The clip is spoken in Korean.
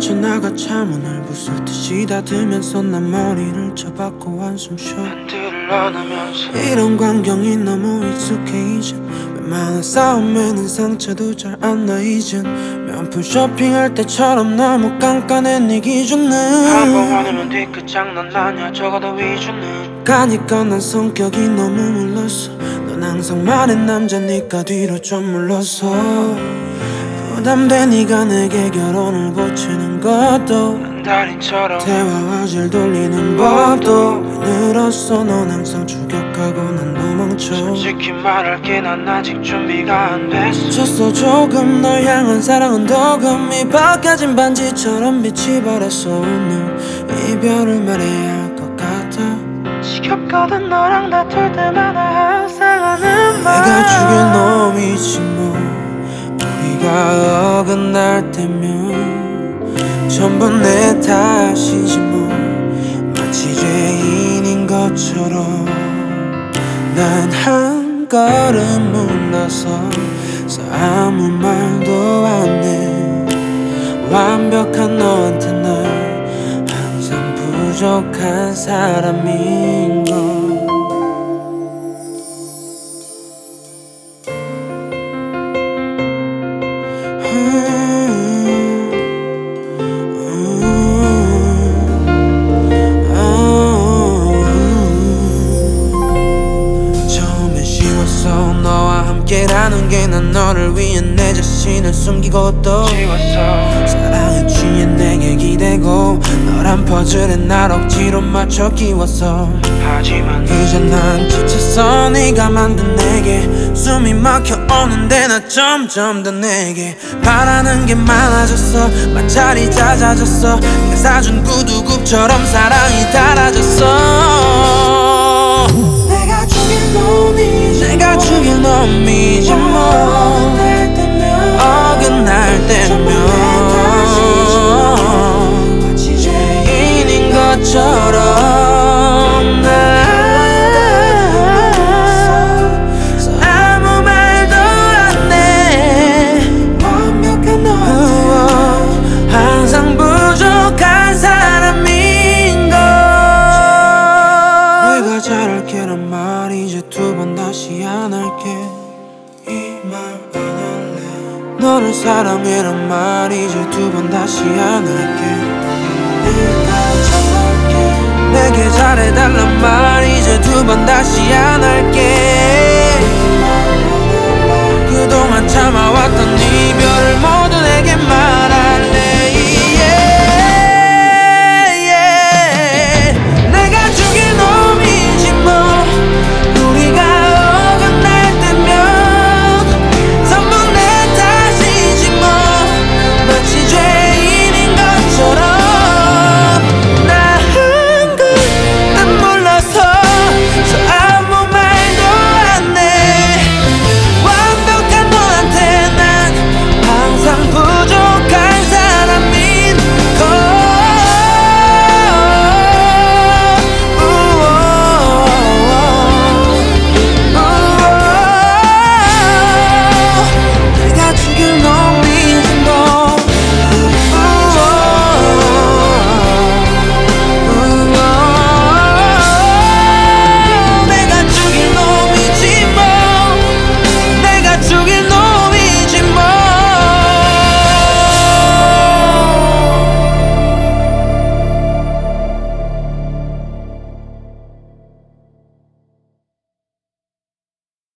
빠져나가 차문을 부술듯이 닫으면서 난 머리를 쳐박고 한숨 쉬어 팬티를 안으면서 이런 광경이 너무 익숙해 이젠 웬만한 싸움에는 상처도 잘 안 나 이젠 명품 쇼핑할 때처럼 너무 깐깐해 네 기준은 한번 화내면 뒤끝 장난 아냐 적어도 위주는 가니까 난 성격이 너무 물렀어 넌 항상 말한 남자니까 뒤로 좀 물러서 부담돼 네가 내게 결혼을 고치는 것도 달인처럼 대화 화제를 돌리는 법도 늘었어 넌 항상 추격하고 난 도망쳐 솔직히 말할게 난 아직 준비가 안 됐어 졌어 조금 널 향한 사랑은 도금이 벗겨진 반지처럼 빛이 바랬어 오늘 이별을 말해야 할 것 같아 지겹거든 너랑 다툴 때마다 항상 하는 말 내가 죽일 놈이지 뭐 우리가 어긋날 때면 전부 내 탓이지 뭐 마치 죄인인 것처럼 난 한 걸음 물러서 아무 말도 안 해 완벽한 너한테 난 항상 부족한 사람인 걸 너와 함께라는 게 난 너를 위해 내 자신을 숨기고 또 지웠어 사랑에 취해 내게 기대고 너란 퍼즐에 날 억지로 맞춰 끼웠어 하지만 이제 난 지쳤어 네가 만든 내게 숨이 막혀 오는데 나 점점 더 내게 바라는 게 많아졌어 마찰이 잦아졌어 네가 사준 구두굽처럼 사랑이 달아졌어 내가 죽일 놈이지 뭐 어긋날 때면 마치 죄인인 것처럼 난 아무 말도 안 해 완벽한 너 항상 부족한 사람인 걸 내가 잘할게란 말 이제 두 번 다시 안 할게 이 말 안 할래 너를 사랑해란 말 이제 두 번 다시 안 할게 네가 잘할게 내게 잘해달란 말 이제 두 번 다시 안